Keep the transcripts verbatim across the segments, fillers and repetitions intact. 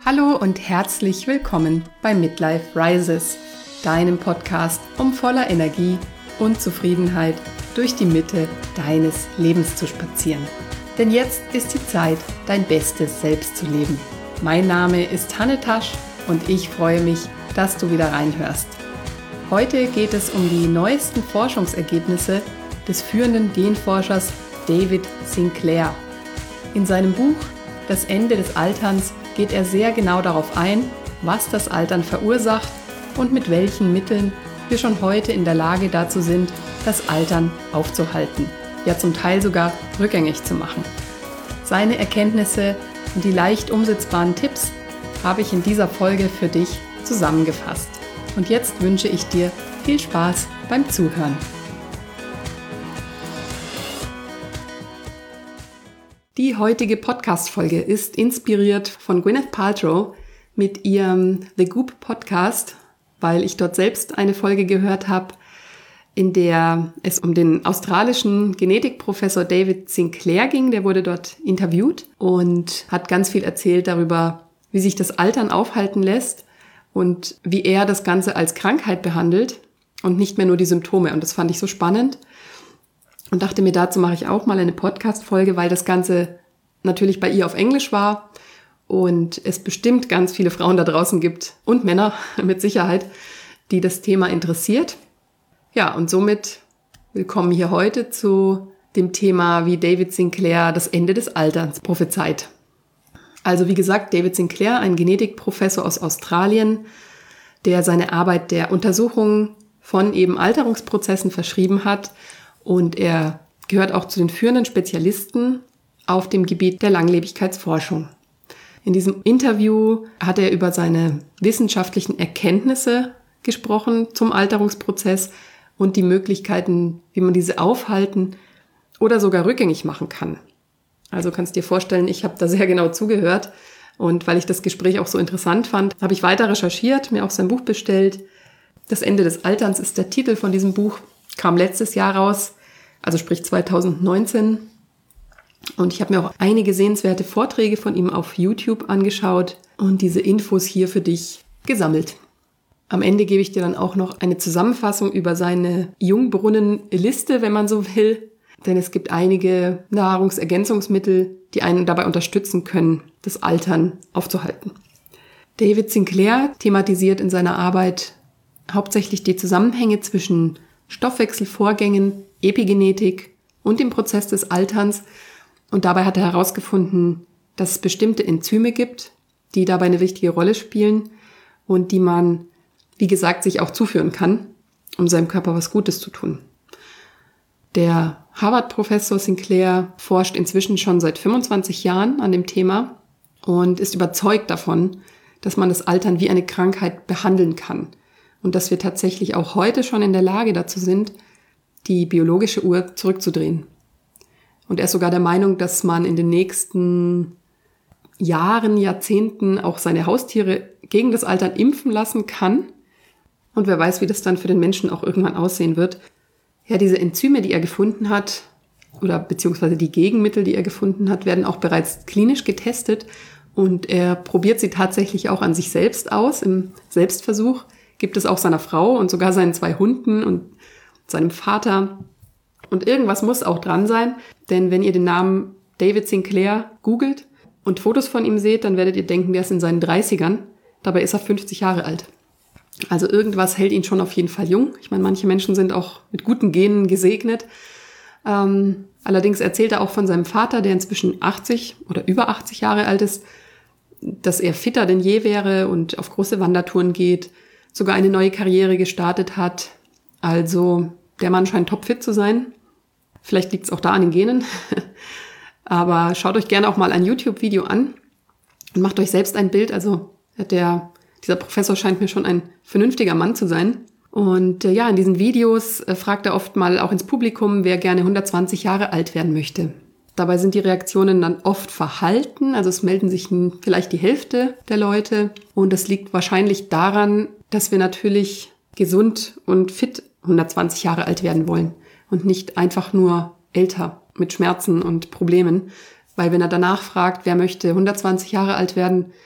Hallo und herzlich willkommen bei Midlife Rises, deinem Podcast, um voller Energie und Zufriedenheit durch die Mitte deines Lebens zu spazieren. Denn jetzt ist die Zeit, dein bestes Selbst zu leben. Mein Name ist Hanne Tasch und ich freue mich, dass du wieder reinhörst. Heute geht es um die neuesten Forschungsergebnisse des führenden Genforschers David Sinclair. In seinem Buch Das Ende des Alterns geht er sehr genau darauf ein, was das Altern verursacht und mit welchen Mitteln wir schon heute in der Lage dazu sind, das Altern aufzuhalten, ja zum Teil sogar rückgängig zu machen. Seine Erkenntnisse und die leicht umsetzbaren Tipps habe ich in dieser Folge für dich zusammengefasst. Und jetzt wünsche ich dir viel Spaß beim Zuhören. Die heutige Podcast-Folge ist inspiriert von Gwyneth Paltrow mit ihrem The Goop Podcast, weil ich dort selbst eine Folge gehört habe, in der es um den australischen Genetikprofessor David Sinclair ging. Der wurde dort interviewt und hat ganz viel erzählt darüber, wie sich das Altern aufhalten lässt und wie er das Ganze als Krankheit behandelt und nicht mehr nur die Symptome. Und das fand ich so spannend. Und dachte mir, dazu mache ich auch mal eine Podcast-Folge, weil das Ganze natürlich bei ihr auf Englisch war und es bestimmt ganz viele Frauen da draußen gibt und Männer mit Sicherheit, die das Thema interessiert. Ja, und somit willkommen hier heute zu dem Thema, wie David Sinclair das Ende des Alterns prophezeit. Also wie gesagt, David Sinclair, ein Genetikprofessor aus Australien, der seine Arbeit der Untersuchung von eben Alterungsprozessen verschrieben hat. Und er gehört auch zu den führenden Spezialisten auf dem Gebiet der Langlebigkeitsforschung. In diesem Interview hat er über seine wissenschaftlichen Erkenntnisse gesprochen zum Alterungsprozess und die Möglichkeiten, wie man diese aufhalten oder sogar rückgängig machen kann. Also kannst dir vorstellen, ich habe da sehr genau zugehört und weil ich das Gespräch auch so interessant fand, habe ich weiter recherchiert, mir auch sein Buch bestellt. Das Ende des Alterns ist der Titel von diesem Buch. Kam letztes Jahr raus, also sprich zwanzig neunzehn. Und ich habe mir auch einige sehenswerte Vorträge von ihm auf YouTube angeschaut und diese Infos hier für dich gesammelt. Am Ende gebe ich dir dann auch noch eine Zusammenfassung über seine Jungbrunnenliste, wenn man so will. Denn es gibt einige Nahrungsergänzungsmittel, die einen dabei unterstützen können, das Altern aufzuhalten. David Sinclair thematisiert in seiner Arbeit hauptsächlich die Zusammenhänge zwischen Stoffwechselvorgängen, Epigenetik und dem Prozess des Alterns. Und dabei hat er herausgefunden, dass es bestimmte Enzyme gibt, die dabei eine wichtige Rolle spielen und die man, wie gesagt, sich auch zuführen kann, um seinem Körper was Gutes zu tun. Der Harvard-Professor Sinclair forscht inzwischen schon seit fünfundzwanzig Jahren an dem Thema und ist überzeugt davon, dass man das Altern wie eine Krankheit behandeln kann. Und dass wir tatsächlich auch heute schon in der Lage dazu sind, die biologische Uhr zurückzudrehen. Und er ist sogar der Meinung, dass man in den nächsten Jahren, Jahrzehnten auch seine Haustiere gegen das Altern impfen lassen kann. Und wer weiß, wie das dann für den Menschen auch irgendwann aussehen wird. Ja, diese Enzyme, die er gefunden hat, oder beziehungsweise die Gegenmittel, die er gefunden hat, werden auch bereits klinisch getestet. Und er probiert sie tatsächlich auch an sich selbst aus, im Selbstversuch. Gibt es auch seiner Frau und sogar seinen zwei Hunden und seinem Vater. Und irgendwas muss auch dran sein, denn wenn ihr den Namen David Sinclair googelt und Fotos von ihm seht, dann werdet ihr denken, der ist in seinen dreißigern. Dabei ist er fünfzig Jahre alt. Also irgendwas hält ihn schon auf jeden Fall jung. Ich meine, manche Menschen sind auch mit guten Genen gesegnet. Ähm, allerdings erzählt er auch von seinem Vater, der inzwischen achtzig oder über achtzig Jahre alt ist, dass er fitter denn je wäre und auf große Wandertouren geht, sogar eine neue Karriere gestartet hat. Also der Mann scheint topfit zu sein. Vielleicht liegt es auch da an den Genen. Aber schaut euch gerne auch mal ein YouTube-Video an und macht euch selbst ein Bild. Also der, dieser Professor scheint mir schon ein vernünftiger Mann zu sein. Und äh, ja, in diesen Videos äh, fragt er oft mal auch ins Publikum, wer gerne hundertzwanzig Jahre alt werden möchte. Dabei sind die Reaktionen dann oft verhalten. Also es melden sich vielleicht die Hälfte der Leute. Und das liegt wahrscheinlich daran, dass wir natürlich gesund und fit hundertzwanzig Jahre alt werden wollen und nicht einfach nur älter mit Schmerzen und Problemen. Weil wenn er danach fragt, wer möchte hundertzwanzig Jahre alt werden,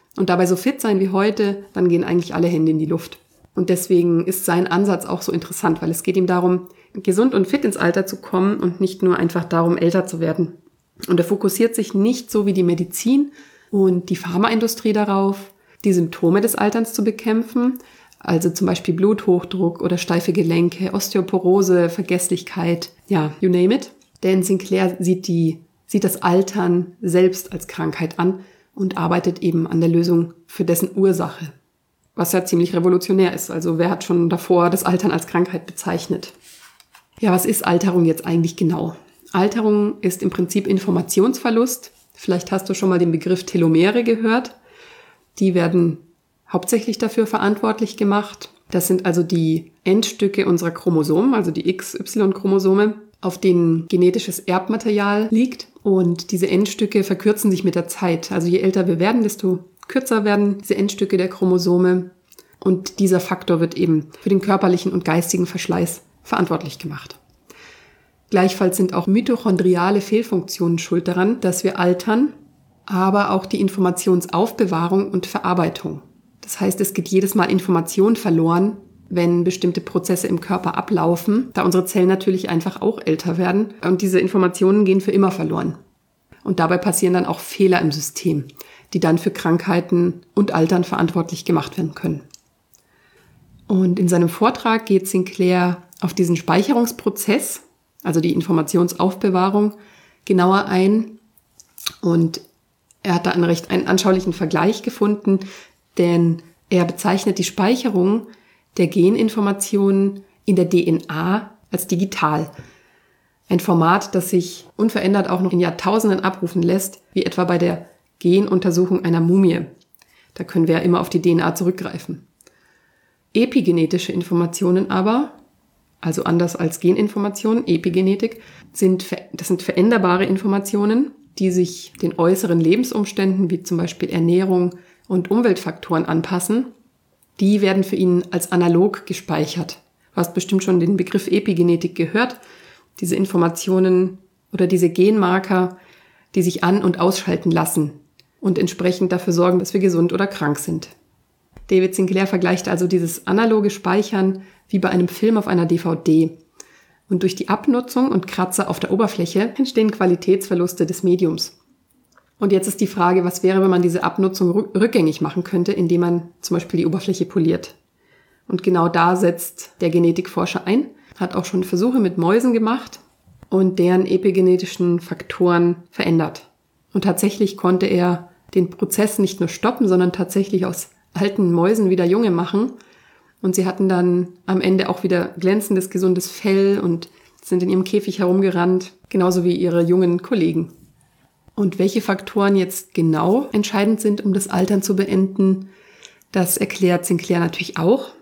und dabei so fit sein wie heute, dann gehen eigentlich alle Hände in die Luft. Und deswegen ist sein Ansatz auch so interessant, weil es geht ihm darum, gesund und fit ins Alter zu kommen und nicht nur einfach darum, älter zu werden. Und er fokussiert sich nicht so wie die Medizin und die Pharmaindustrie darauf, die Symptome des Alterns zu bekämpfen, also zum Beispiel Bluthochdruck oder steife Gelenke, Osteoporose, Vergesslichkeit, ja, you name it. Denn Sinclair sieht, die, sieht das Altern selbst als Krankheit an und arbeitet eben an der Lösung für dessen Ursache, was ja ziemlich revolutionär ist. Also wer hat schon davor das Altern als Krankheit bezeichnet? Ja, was ist Alterung jetzt eigentlich genau? Alterung ist im Prinzip Informationsverlust. Vielleicht hast du schon mal den Begriff Telomere gehört. Die werden hauptsächlich dafür verantwortlich gemacht. Das sind also die Endstücke unserer Chromosomen, also die X Y Chromosome, auf denen genetisches Erbmaterial liegt. Und diese Endstücke verkürzen sich mit der Zeit. Also je älter wir werden, desto kürzer werden diese Endstücke der Chromosome. Und dieser Faktor wird eben für den körperlichen und geistigen Verschleiß verantwortlich gemacht. Gleichfalls sind auch mitochondriale Fehlfunktionen schuld daran, dass wir altern, aber auch die Informationsaufbewahrung und Verarbeitung. Das heißt, es geht jedes Mal Information verloren, wenn bestimmte Prozesse im Körper ablaufen, da unsere Zellen natürlich einfach auch älter werden und diese Informationen gehen für immer verloren. Und dabei passieren dann auch Fehler im System, die dann für Krankheiten und Altern verantwortlich gemacht werden können. Und in seinem Vortrag geht Sinclair auf diesen Speicherungsprozess, also die Informationsaufbewahrung, genauer ein. Und er hat da einen recht einen anschaulichen Vergleich gefunden, denn er bezeichnet die Speicherung der Geninformationen in der D N A als digital. Ein Format, das sich unverändert auch noch in Jahrtausenden abrufen lässt, wie etwa bei der Genuntersuchung einer Mumie. Da können wir ja immer auf die D N A zurückgreifen. Epigenetische Informationen aber, also anders als Geninformationen, Epigenetik, sind, das sind veränderbare Informationen, die sich den äußeren Lebensumständen, wie zum Beispiel Ernährung und Umweltfaktoren anpassen. Die werden für ihn als analog gespeichert. Du hast bestimmt schon den Begriff Epigenetik gehört. Diese Informationen oder diese Genmarker, die sich an- und ausschalten lassen und entsprechend dafür sorgen, dass wir gesund oder krank sind. David Sinclair vergleicht also dieses analoge Speichern wie bei einem Film auf einer D V D. Und durch die Abnutzung und Kratzer auf der Oberfläche entstehen Qualitätsverluste des Mediums. Und jetzt ist die Frage, was wäre, wenn man diese Abnutzung rückgängig machen könnte, indem man zum Beispiel die Oberfläche poliert. Und genau da setzt der Genetikforscher ein, hat auch schon Versuche mit Mäusen gemacht und deren epigenetischen Faktoren verändert. Und tatsächlich konnte er den Prozess nicht nur stoppen, sondern tatsächlich aus alten Mäusen wieder junge machen. Und sie hatten dann am Ende auch wieder glänzendes, gesundes Fell und sind in ihrem Käfig herumgerannt, genauso wie ihre jungen Kollegen. Und welche Faktoren jetzt genau entscheidend sind, um das Altern zu beenden, das erklärt Sinclair natürlich auch.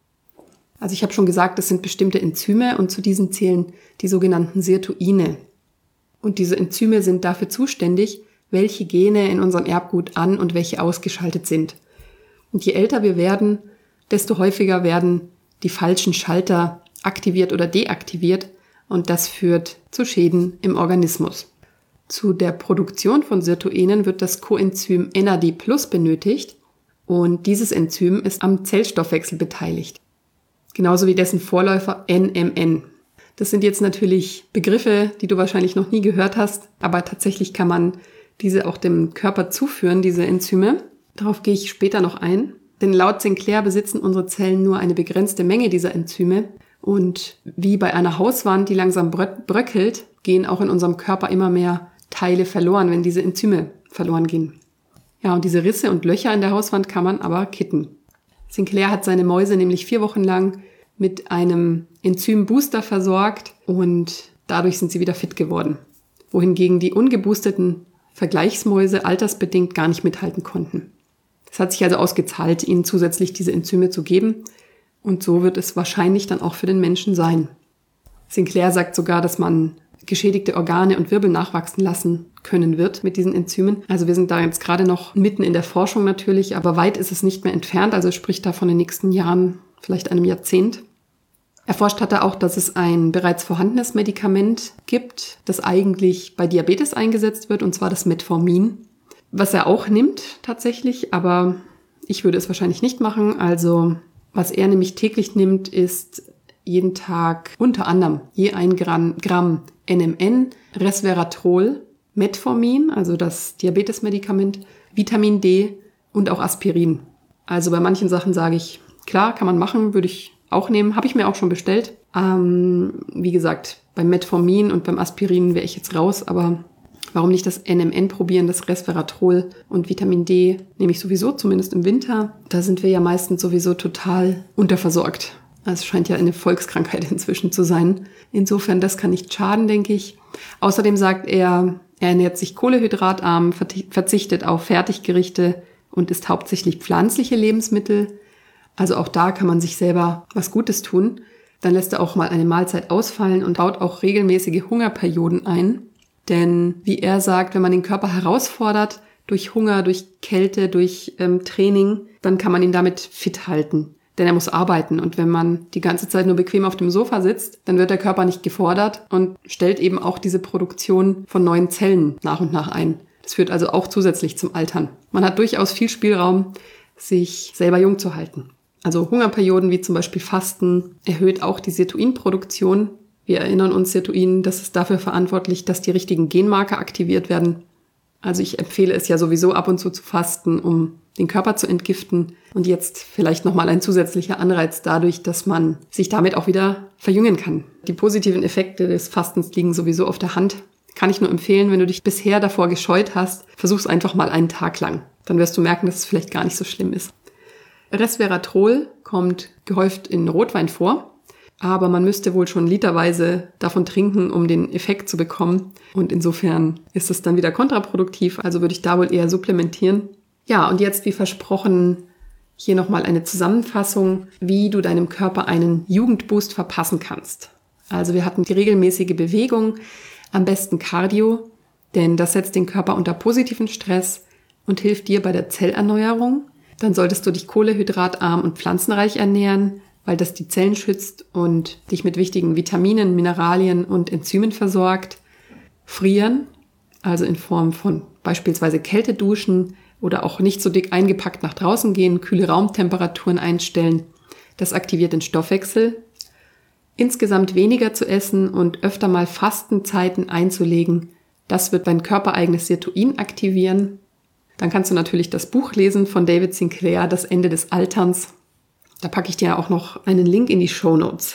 Also ich habe schon gesagt, das sind bestimmte Enzyme und zu diesen zählen die sogenannten Sirtuine. Und diese Enzyme sind dafür zuständig, welche Gene in unserem Erbgut an- und welche ausgeschaltet sind. Und je älter wir werden, desto häufiger werden die falschen Schalter aktiviert oder deaktiviert und das führt zu Schäden im Organismus. Zu der Produktion von Sirtuinen wird das Coenzym N A D plus benötigt und dieses Enzym ist am Zellstoffwechsel beteiligt. Genauso wie dessen Vorläufer N M N. Das sind jetzt natürlich Begriffe, die du wahrscheinlich noch nie gehört hast, aber tatsächlich kann man diese auch dem Körper zuführen, diese Enzyme. Darauf gehe ich später noch ein. Denn laut Sinclair besitzen unsere Zellen nur eine begrenzte Menge dieser Enzyme. Und wie bei einer Hauswand, die langsam bröckelt, gehen auch in unserem Körper immer mehr Teile verloren, wenn diese Enzyme verloren gehen. Ja, und diese Risse und Löcher in der Hauswand kann man aber kitten. Sinclair hat seine Mäuse nämlich vier Wochen lang mit einem Enzymbooster versorgt und dadurch sind sie wieder fit geworden. Wohingegen die ungeboosteten Vergleichsmäuse altersbedingt gar nicht mithalten konnten. Es hat sich also ausgezahlt, ihnen zusätzlich diese Enzyme zu geben und so wird es wahrscheinlich dann auch für den Menschen sein. Sinclair sagt sogar, dass man geschädigte Organe und Wirbel nachwachsen lassen können wird mit diesen Enzymen. Also wir sind da jetzt gerade noch mitten in der Forschung natürlich, aber weit ist es nicht mehr entfernt, also spricht da von den nächsten Jahren, vielleicht einem Jahrzehnt. Erforscht hat er auch, dass es ein bereits vorhandenes Medikament gibt, das eigentlich bei Diabetes eingesetzt wird, und zwar das Metformin. was er auch nimmt tatsächlich, aber ich würde es wahrscheinlich nicht machen. Also was er nämlich täglich nimmt, ist jeden Tag unter anderem je ein Gramm, Gramm N M N, Resveratrol, Metformin, also das Diabetesmedikament, Vitamin D und auch Aspirin. Also bei manchen Sachen sage ich, klar, kann man machen, würde ich auch nehmen, habe ich mir auch schon bestellt. Ähm, wie gesagt, beim Metformin und beim Aspirin wäre ich jetzt raus, aber warum nicht das N M N probieren, das Resveratrol und Vitamin D nehme ich sowieso, zumindest im Winter. Da sind wir ja meistens sowieso total unterversorgt. Es scheint ja eine Volkskrankheit inzwischen zu sein. Insofern, das kann nicht schaden, denke ich. Außerdem sagt er, er ernährt sich kohlenhydratarm, verzichtet auf Fertiggerichte und isst hauptsächlich pflanzliche Lebensmittel. Also auch da kann man sich selber was Gutes tun. Dann lässt er auch mal eine Mahlzeit ausfallen und baut auch regelmäßige Hungerperioden ein. Denn wie er sagt, wenn man den Körper herausfordert, durch Hunger, durch Kälte, durch ähm, Training, dann kann man ihn damit fit halten. Denn er muss arbeiten und wenn man die ganze Zeit nur bequem auf dem Sofa sitzt, dann wird der Körper nicht gefordert und stellt eben auch diese Produktion von neuen Zellen nach und nach ein. Das führt also auch zusätzlich zum Altern. Man hat durchaus viel Spielraum, sich selber jung zu halten. Also Hungerperioden wie zum Beispiel Fasten erhöht auch die Sirtuinproduktion. Wir erinnern uns, Sirtuin, das ist dafür verantwortlich, dass die richtigen Genmarker aktiviert werden. Also ich empfehle es ja sowieso ab und zu zu fasten, um den Körper zu entgiften. Und jetzt vielleicht nochmal ein zusätzlicher Anreiz dadurch, dass man sich damit auch wieder verjüngen kann. Die positiven Effekte des Fastens liegen sowieso auf der Hand. Kann ich nur empfehlen, wenn du dich bisher davor gescheut hast, versuch's einfach mal einen Tag lang. Dann wirst du merken, dass es vielleicht gar nicht so schlimm ist. Resveratrol kommt gehäuft in Rotwein vor. Aber man müsste wohl schon literweise davon trinken, um den Effekt zu bekommen. Und insofern ist es dann wieder kontraproduktiv. Also würde ich da wohl eher supplementieren. Ja, und jetzt wie versprochen hier nochmal eine Zusammenfassung, wie du deinem Körper einen Jugendboost verpassen kannst. Also wir hatten die regelmäßige Bewegung, am besten Cardio, denn das setzt den Körper unter positiven Stress und hilft dir bei der Zellerneuerung. Dann solltest du dich kohlenhydratarm und pflanzenreich ernähren, weil das die Zellen schützt und dich mit wichtigen Vitaminen, Mineralien und Enzymen versorgt. Frieren, also in Form von beispielsweise Kälteduschen oder auch nicht so dick eingepackt nach draußen gehen, kühle Raumtemperaturen einstellen. Das aktiviert den Stoffwechsel. Insgesamt weniger zu essen und öfter mal Fastenzeiten einzulegen, das wird dein körpereigenes Sirtuin aktivieren. Dann kannst du natürlich das Buch lesen von David Sinclair, Das Ende des Alterns. Da packe ich dir auch noch einen Link in die Shownotes.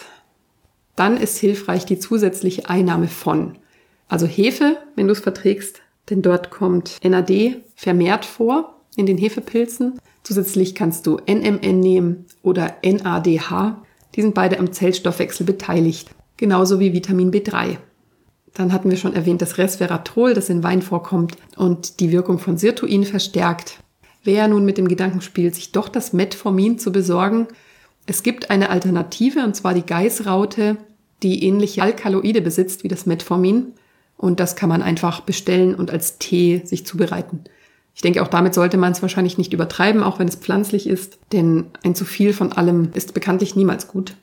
Dann ist hilfreich die zusätzliche Einnahme von, also Hefe, wenn du es verträgst, denn dort kommt N A D vermehrt vor in den Hefepilzen. Zusätzlich kannst du N M N nehmen oder N A D H. Die sind beide am Zellstoffwechsel beteiligt, genauso wie Vitamin B drei. Dann hatten wir schon erwähnt das Resveratrol, das in Wein vorkommt und die Wirkung von Sirtuin verstärkt. Wer nun mit dem Gedanken spielt, sich doch das Metformin zu besorgen, es gibt eine Alternative, und zwar die Geißraute, die ähnliche Alkaloide besitzt wie das Metformin. Und das kann man einfach bestellen und als Tee sich zubereiten. Ich denke, auch damit sollte man es wahrscheinlich nicht übertreiben, auch wenn es pflanzlich ist, denn ein zu viel von allem ist bekanntlich niemals gut.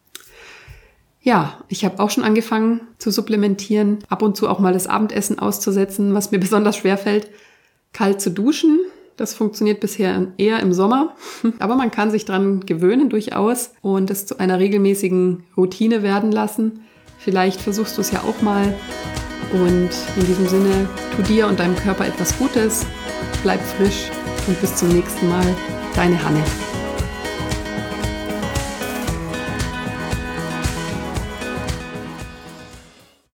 Ja, ich habe auch schon angefangen zu supplementieren, ab und zu auch mal das Abendessen auszusetzen, was mir besonders schwer fällt, kalt zu duschen. Das funktioniert bisher eher im Sommer, aber man kann sich dran gewöhnen durchaus und es zu einer regelmäßigen Routine werden lassen. Vielleicht versuchst du es ja auch mal und in diesem Sinne, tu dir und deinem Körper etwas Gutes, bleib frisch und bis zum nächsten Mal, deine Hanne.